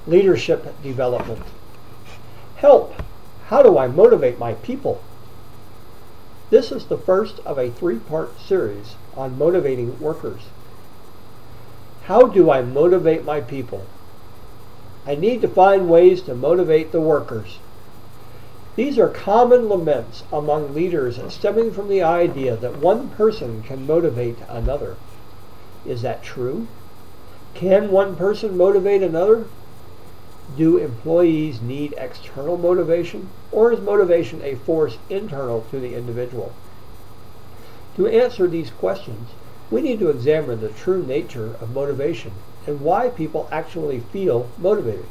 Leadership development. Help! How do I motivate my people? This is the first of a 3-part series on motivating workers. How do I motivate my people? I need to find ways to motivate the workers. These are common laments among leaders stemming from the idea that one person can motivate another. Is that true? Can one person motivate another? Do employees need external motivation, or is motivation a force internal to the individual? To answer these questions, we need to examine the true nature of motivation and why people actually feel motivated.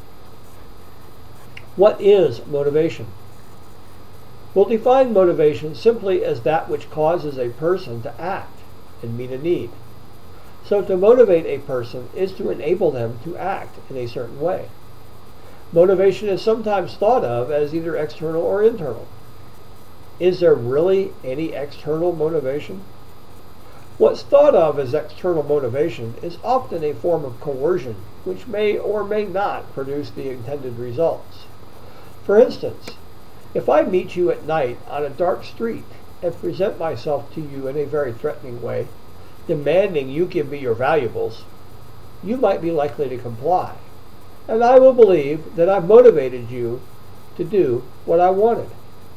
What is motivation? We'll define motivation simply as that which causes a person to act and meet a need. So to motivate a person is to enable them to act in a certain way. Motivation is sometimes thought of as either external or internal. Is there really any external motivation? What's thought of as external motivation is often a form of coercion, which may or may not produce the intended results. For instance, if I meet you at night on a dark street and present myself to you in a very threatening way, demanding you give me your valuables, you might be likely to comply, and I will believe that I've motivated you to do what I wanted.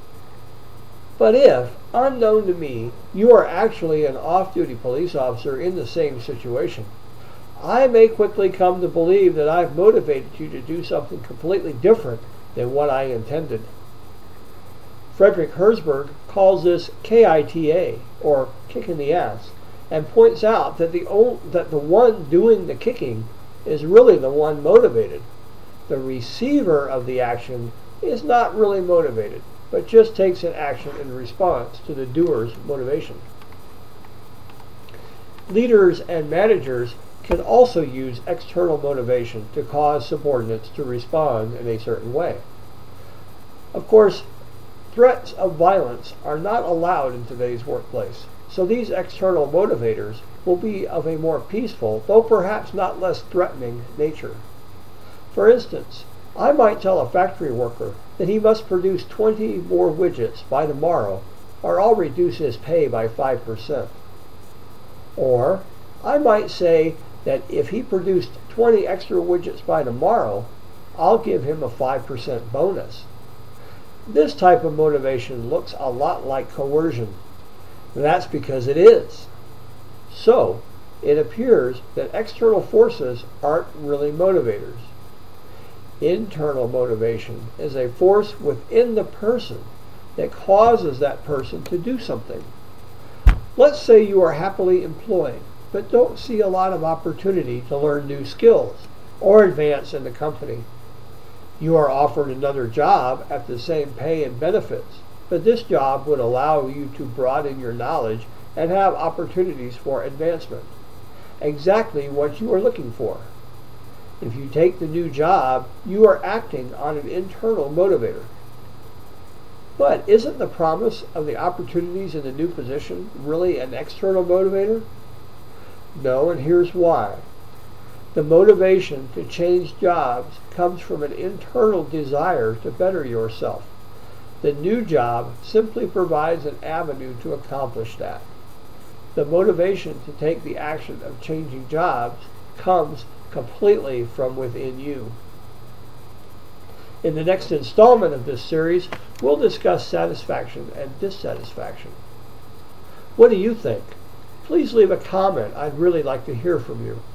But if, unknown to me, you are actually an off-duty police officer in the same situation, I may quickly come to believe that I've motivated you to do something completely different than what I intended. Frederick Herzberg calls this KITA, or kick in the ass, and points out that the one doing the kicking is really the one motivated. The receiver of the action is not really motivated, but just takes an action in response to the doer's motivation. Leaders and managers can also use external motivation to cause subordinates to respond in a certain way. Of course, threats of violence are not allowed in today's workplace, so these external motivators will be of a more peaceful, though perhaps not less threatening, nature. For instance, I might tell a factory worker that he must produce 20 more widgets by tomorrow, or I'll reduce his pay by 5%. Or I might say that if he produced 20 extra widgets by tomorrow, I'll give him a 5% bonus. This type of motivation looks a lot like coercion. That's because it is. So, it appears that external forces aren't really motivators. Internal motivation is a force within the person that causes that person to do something. Let's say you are happily employed, but don't see a lot of opportunity to learn new skills or advance in the company. You are offered another job at the same pay and benefits, but this job would allow you to broaden your knowledge and have opportunities for advancement. Exactly what you are looking for. If you take the new job, you are acting on an internal motivator. But isn't the promise of the opportunities in the new position really an external motivator? No, and here's why. The motivation to change jobs comes from an internal desire to better yourself. The new job simply provides an avenue to accomplish that. The motivation to take the action of changing jobs comes completely from within you. In the next installment of this series, we'll discuss satisfaction and dissatisfaction. What do you think? Please leave a comment. I'd really like to hear from you.